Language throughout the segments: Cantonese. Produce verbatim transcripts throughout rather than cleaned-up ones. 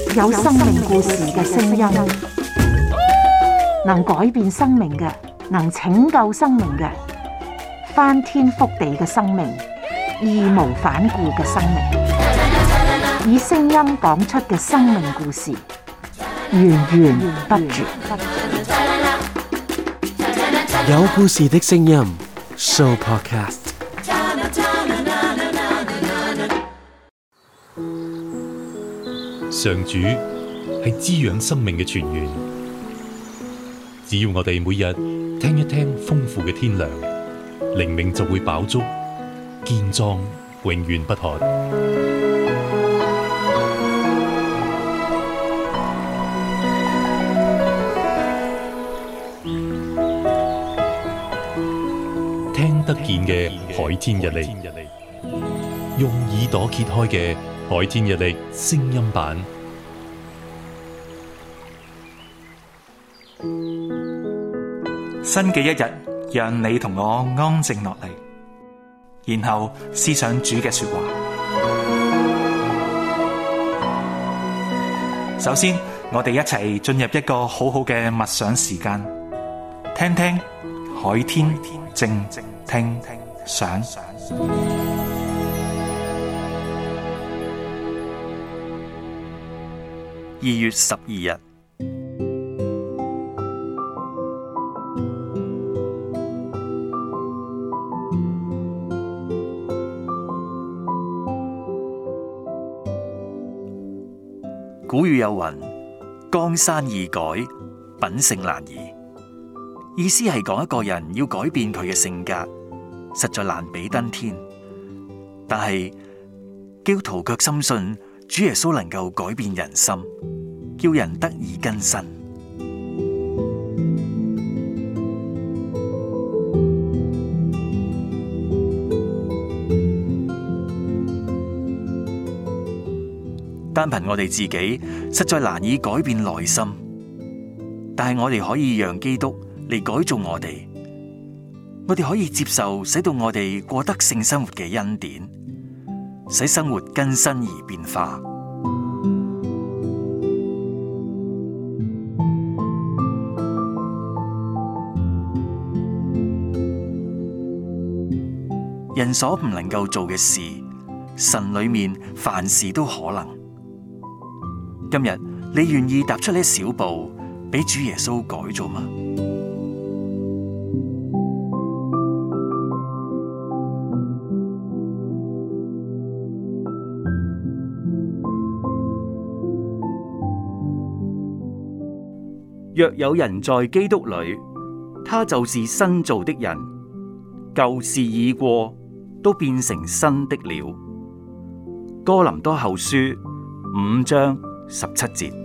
有生命故事嘅聲音，能改變生命嘅，能拯救生命嘅，翻天覆地嘅生命，義無反顧嘅生命，以聲音講出嘅生命故事，源源不絕。 有故事的聲音 Show Podcast。 上主係滋養生命嘅泉源，只要我哋每日聽一聽豐富嘅天糧，靈命就會飽足、健壯、永遠不渴。聽得見嘅海天日曆，用耳朵揭開嘅海天日曆聲音版， 新嘅一日，讓你同我安靜落嚟，然後思想主嘅說話。首先，我哋一齊進入一個好好嘅默想時間，聽聽海天靜聽想。 二月十二日，古語有云：江山易改，品性難移。意思係講一個人要改變佢嘅性格，實在難比登天。但係基督徒卻深信主耶穌能夠改變人心，叫人得以更新。單憑我哋自己，實在難以改變內心。但係我哋可以讓基督嚟改造我哋，我哋可以接受使到我哋過得聖生活嘅恩典，使生活更新而變化。人所唔能夠做嘅事，神裏面凡事都可能。今日你願意踏出呢一小步，俾主耶穌改造嗎？若有人在基督裏，他就是新造的人，舊事已過，都變成新的了。哥林多後書五章十七節。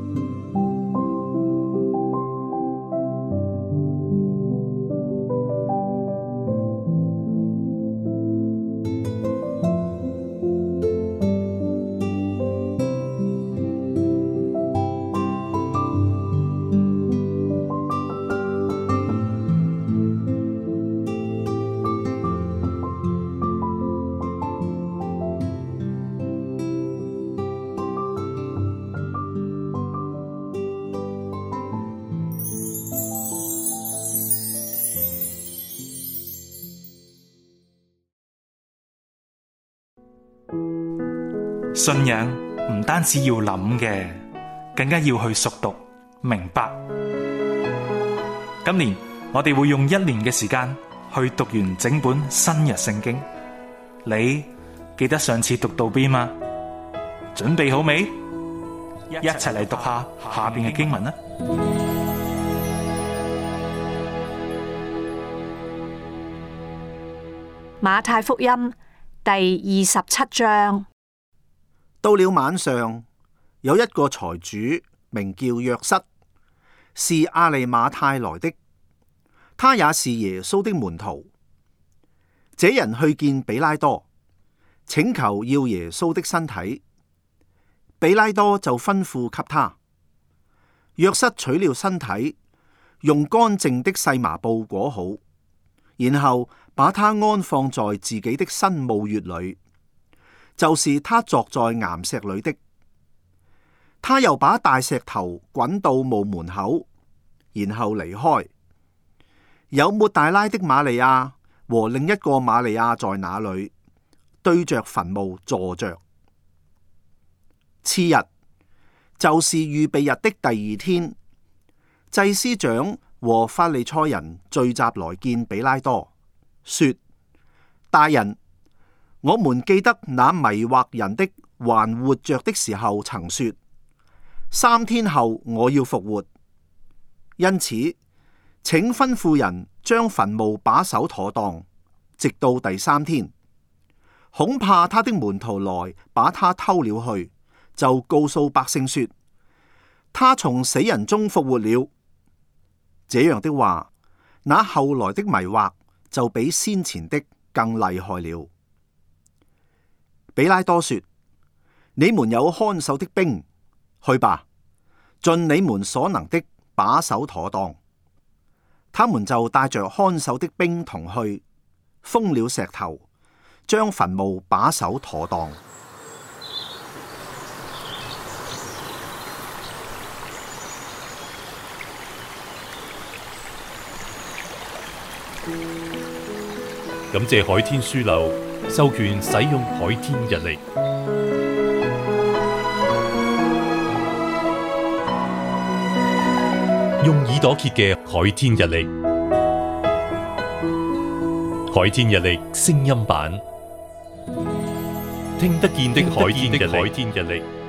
信仰唔單止要諗嘅，更加要去熟讀明白。今年我哋會用一年嘅時間去讀完整本新約聖經。你記得上次讀到邊嗎？準備好未？一齊嚟讀下下邊嘅經文啦。 馬太福音第二十七章。 到了晚上，有一個財主名叫約瑟，是亞利馬太來的，他也是耶穌的門徒。這人去見比拉多，請求要耶穌的身體。比拉多就吩咐給他。約瑟取了身體，用乾淨的細麻布裹好，然後把他安放在自己的新墓穴裏，就是他鑿在岩石裏的。 他又把大石頭滾到墓門口，然後離開。有抹大拉的瑪利亞和另一個瑪利亞在那裏，對着墳墓坐着。次日，就是預備日的第二天，祭司長和法利賽人聚集來見比拉多，說：大人，我們記得那迷惑人的還活着的時候曾說，三天後我要復活。因此，請吩咐人將墳墓把守妥當，直到第三天。恐怕他的門徒來把他偷了去，就告訴百姓說，他從死人中復活了。這樣的話，那後來的迷惑就比先前的更厲害了。比拉多說：你們有看守的兵，去吧，盡你們所能的把守妥當。他們就帶着看守的兵同去，封了石頭，將墳墓把守妥當。 感謝海天書樓授權使用海天日曆，用耳朵揭嘅海天日曆，海天日曆聲音版，聽得見的海天日曆。